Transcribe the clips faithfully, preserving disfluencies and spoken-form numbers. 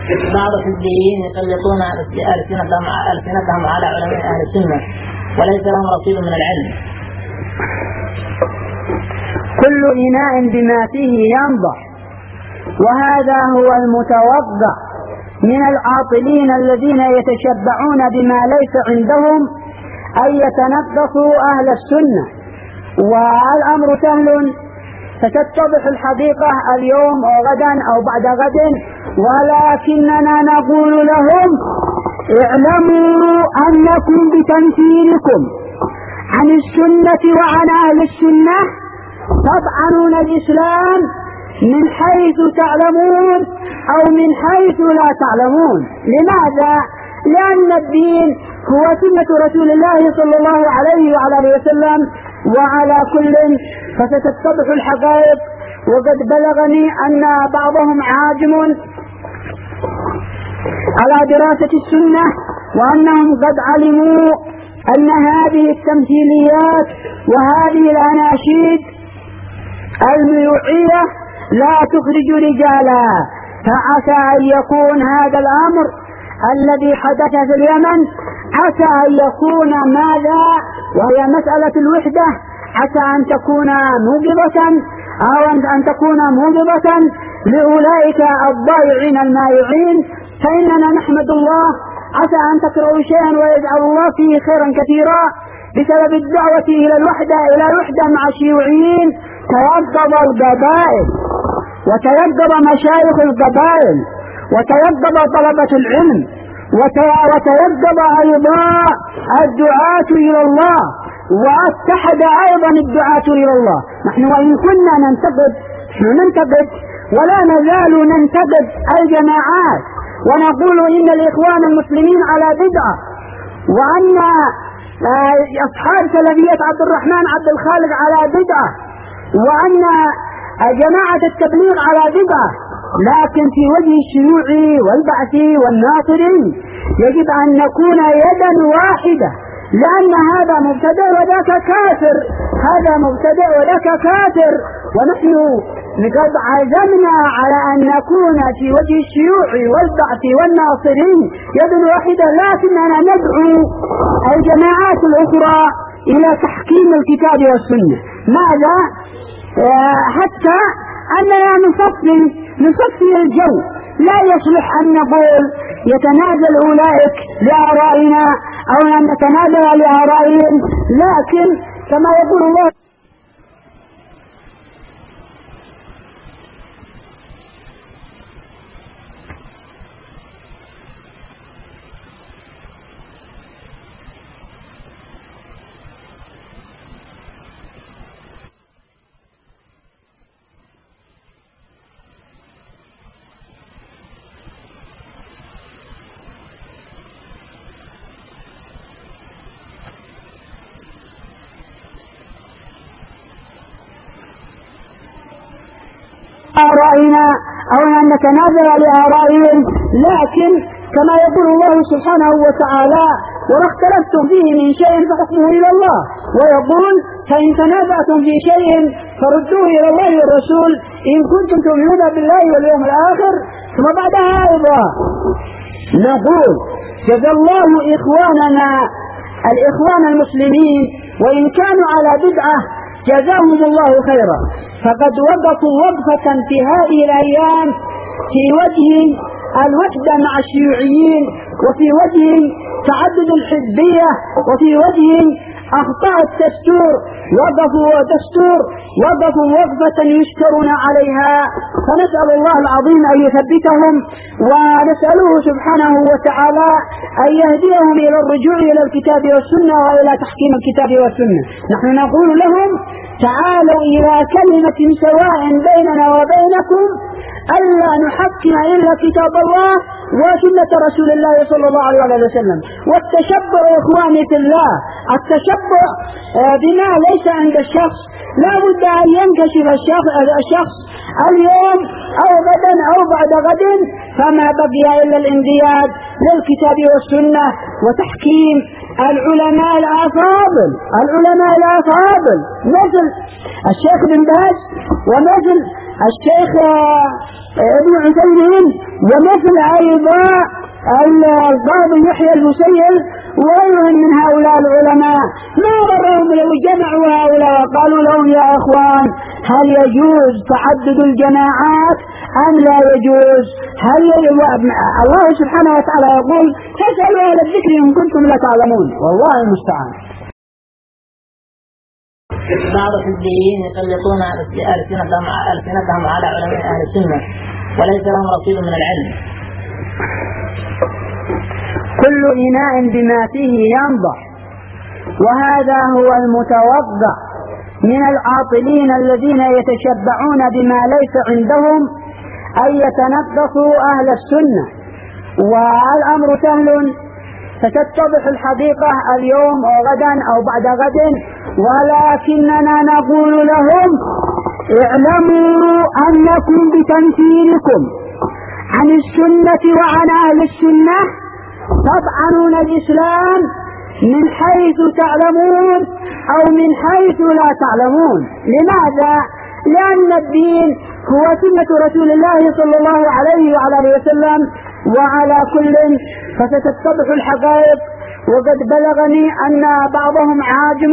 بعض الحزبيين يسلطون ألسنتهم ألسنتهم على علماء أهل السنة وليس لهم رصيد من العلم. كل إناء بما فيه ينضح، وهذا هو المتوقع من العاطلين الذين يتشبعون بما ليس عندهم أن يتنقصوا أهل السنة. والأمر سهل، ستتضح الحقيقة اليوم أو غدا أو بعد غد، ولكننا نقول لهم اعلموا أنكم بتمثيلكم عن السنة وعن أهل السنة تطعنون الإسلام من حيث تعلمون أو من حيث لا تعلمون. لماذا؟ لأن الدين هو سنة رسول الله صلى الله عليه وعلى آله وسلم. وعلى كل فستتضح الحقائق. وقد بلغني أن بعضهم عاجم على دراسة السنة، وأنهم قد علموا أن هذه التمثيليات وهذه الأناشيد الميوعية لا تخرج رجالا. فعسى أن يكون هذا الأمر الذي حدث في اليمن عسى أن يكون ماذا وهي مسألة الوحدة، عسى أن تكون موجبة أو أن تكون موجبة لأولئك الضائعين المائعين. فإننا نحمد الله، عسى أن تكرهوا شيئا ويجعل الله فيه خيرا كثيرا بسبب الدعوة إلى الوحدة إلى الوحدة مع الشيوعيين. تيقظ القبائل وتيقظ مشايخ القبائل وتيقظ طلبة العلم وتيقظ أيضا الدعاة إلى الله، واتحد أيضا الدعاة إلى الله. نحن وإن كنا ننتقد ننتقد ولا نزال ننتقد الجماعات ونقول إن الإخوان المسلمين على بدعة، وأن أصحاب سلفية عبد الرحمن عبد الخالق على بدعة، وأن جماعة التبليغ على بدعة. لكن في وجه الشيوع والبعث والناصرين يجب أن نكون يدا واحدة، لأن هذا مبتدع وذاك كافر، هذا مبتدع وذاك كافر. ونحن قد عزمنا على أن نكون في وجه الشيوع والبعث والناصرين يدا واحدة، لكننا ندعو الجماعات الأخرى إلى تحكيم الكتاب والسنة. ماذا؟ حتى أننا نصفي نصفي الجو. لا يصلح أن نقول يتنازل أولئك لآرائنا أو أن نتنازل لآرائهم، لكن كما يقول الله آرائنا أو أن نتنازل لآرائهم، لكن كما يقول الله سبحانه وتعالى وما اختلفتم فيه من شيء فحكمه إلى الله، ويقول فإن تنازعتم في شيء فردوه إلى الله والرسول إن كنتم تؤمنون بالله واليوم الآخر. ثم بعدها أيضا نقول جزا الله إخواننا الإخوان المسلمين وإن كانوا على بدعة جزاهم الله خيرا، فقد وقفوا وقفة في هذه الأيام في وجه الوحدة مع الشيوعيين، وفي وجه تعدد الحزبية، وفي وجه أخطاء الدستور. وقفوا دستور وقفوا وقفة يشكرون عليها، فنسأل الله العظيم أن يثبتهم، ونسأله سبحانه وتعالى أن يهديهم إلى الرجوع إلى الكتاب والسنة وإلى تحكيم الكتاب والسنة. نحن نقول لهم تعالوا إلى كلمة سواء بيننا وبينكم ألا نحكم إلا كتاب الله وسنة رسول الله صلى الله عليه وسلم. والتشبع إخواني في الله، التشبع بما ليس عند الشخص لا بد أن ينكشف الشخص اليوم أو غدا أو بعد غد، فما بقي إلا الانقياد للكتاب والسنة وتحكيم العلماء الأفاضل العلماء الأفاضل مثل الشيخ بن باز ومثل الشيخ ابن عثيمين ومثل أيضا القاضي يحيى المسيل وغيرهم من هؤلاء العلماء ما ضرهم لو جمعوا هؤلاء قالوا لهم يا أخوان هل يجوز تعدد الجماعات أم لا يجوز؟ هل يجوز؟ الله سبحانه وتعالى يقول فاسألوا أهل الذكر إن كنتم لا تعلمون والله المستعان. بعض الحزبيين يسلطون ألسنتهم ألسنتهم على علماء أهل السنة وليس لهم رصيد من العلم. كل إناء بما فيه ينضح، وهذا هو المتوقع من العاطلين الذين يتشبعون بما ليس عندهم أن يتنقصوا أهل السنة. والأمر سهل، ستتضح الحقيقة اليوم أو غدا أو بعد غد، ولكننا نقول لهم اعلموا أنكم بتمثيلكم عن السنة وعن أهل السنة تطعنون الإسلام من حيث تعلمون أو من حيث لا تعلمون. لماذا؟ لأن الدين هو سنة رسول الله صلى الله عليه وعلى آله وسلم. وعلى كل فستتضح الحقائق. وقد بلغني أن بعضهم عاجم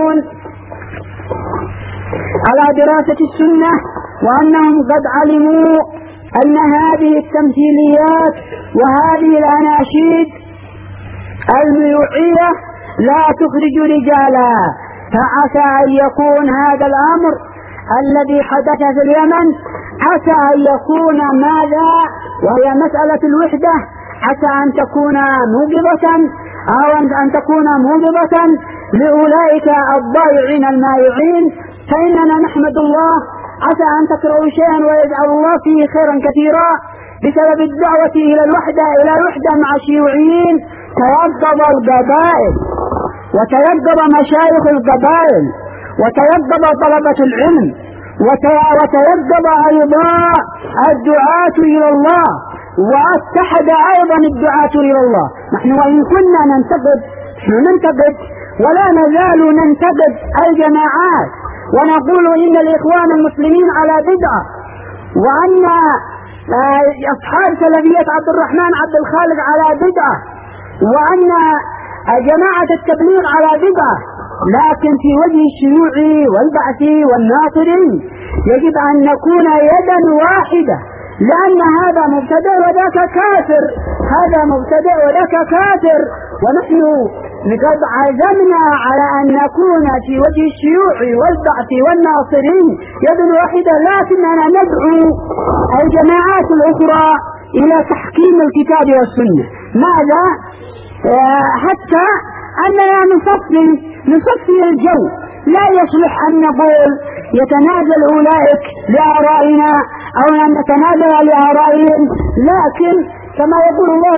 على دراسة السنة وأنهم قد علموا أن هذه التمثيليات وهذه الأناشيد الميوعية لا تخرج رجالا، فعسى أن يكون هذا الأمر الذي حدث في اليمن عسى أن يكون ماذا وهي مسألة الوحدة، عسى أن تكون موجبة أو أن تكون موجبة لأولئك الضائعين المائعين. فإننا نحمد الله عسى أن تكرهوا شيئا ويجعل الله فيه خيرا كثيرا بسبب الدعوة إلى الوحدة إلى الوحدة مع الشيوعيين. تيقظ القبائل وتيقظ مشايخ القبائل وتيقظ طلبة العلم وتيقظ أيضا الدعاة إلى الله واتحد أيضا الدعاة إلى الله. نحن وإن كنا ننتقد ننتقد ولا نزال ننتقد الجماعات ونقول إن الإخوان المسلمين على بدعة، وأن أصحاب سلفية عبد الرحمن عبد الخالق على بدعة، وأن جماعة التبليغ على بدعة، لكن في وجه الشيوع والبعث والناصرين يجب أن نكون يدا واحدة، لأن هذا مبتدع وذاك كافر، هذا مبتدع وذاك كافر. ونحن قد عزمنا على أن نكون في وجه الشيوع والبعث والناصرين يدا واحدة، لكننا ندعو الجماعات الأخرى إلى تحكيم الكتاب والسنة. ماذا؟ حتى أننا نصفي نصفي الجو. لا يصلح أن نقول يتنازل أولئك لآرائنا أو أن نتنازل لآرائهم، لكن كما يقول الله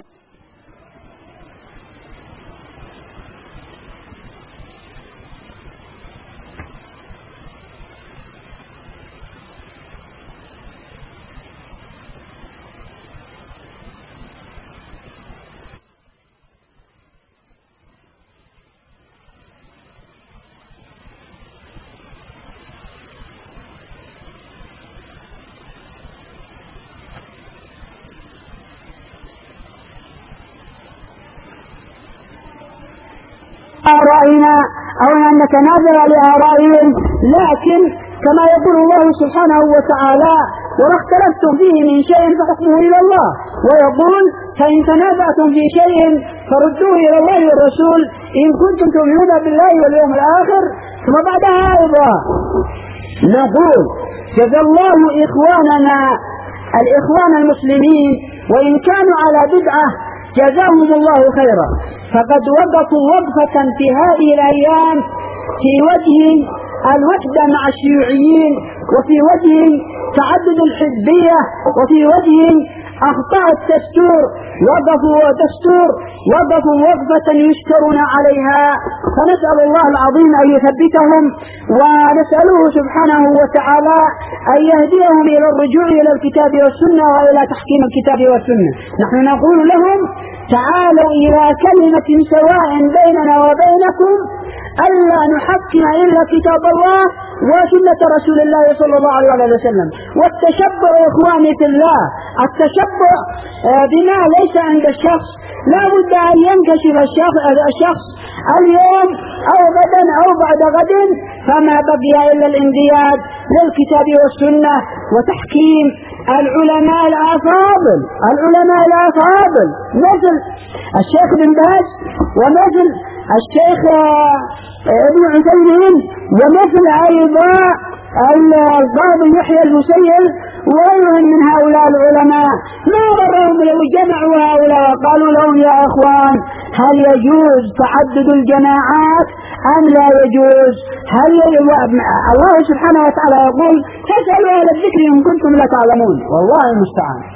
آرائنا أو أن نتنازل لآرائهم، لكن كما يقول الله سبحانه وتعالى وما اختلفتم فيه من شيء فحكمه إلى الله، ويقول فإن تنازعتم في شيء فردوه إلى الله والرسول إن كنتم تؤمنون بالله واليوم الآخر. ثم بعدها أيضا نقول جزا الله إخواننا الإخوان المسلمين وإن كانوا على بدعة جزاهم الله خيرا، فقد وقفوا وقفة في هذه الأيام في وجه الوحدة مع الشيوعيين، وفي وجه تعدد الحزبية، وفي وجه أخطاء الدستور. وقفوا دستور وقفوا وقفة يشكرون عليها، فنسأل الله العظيم أن يثبتهم، ونسأله سبحانه وتعالى أن يهديهم إلى الرجوع إلى الكتاب والسنة وإلى تحكيم الكتاب والسنة. نحن نقول لهم تعالوا إلى كلمة سواء بيننا وبينكم ألا نحكم إلا كتاب الله وسنة رسول الله صلى الله عليه وسلم. والتشبع يا إخواني في الله، التشبع بما ليس عند الشخص لا بد أن ينكشف الشخص اليوم أو غدا أو بعد غد، فما بقي إلا الانقياد للكتاب والسنة وتحكيم العلماء الأفاضل العلماء الأفاضل مثل الشيخ بن باز ومثل الشيخ ابن عثيمين ومثل أيضا القاضي يحيى الوسيل وغيرهم من هؤلاء العلماء. ما ضرهم لو جمعوا هؤلاء وقالوا لهم يا أخوان هل يجوز تعدد الجماعات أم لا يجوز؟ هل يجوز؟ الله سبحانه وتعالى يقول فاسألوا أهل الذكر إن كنتم لا تعلمون، والله المستعان.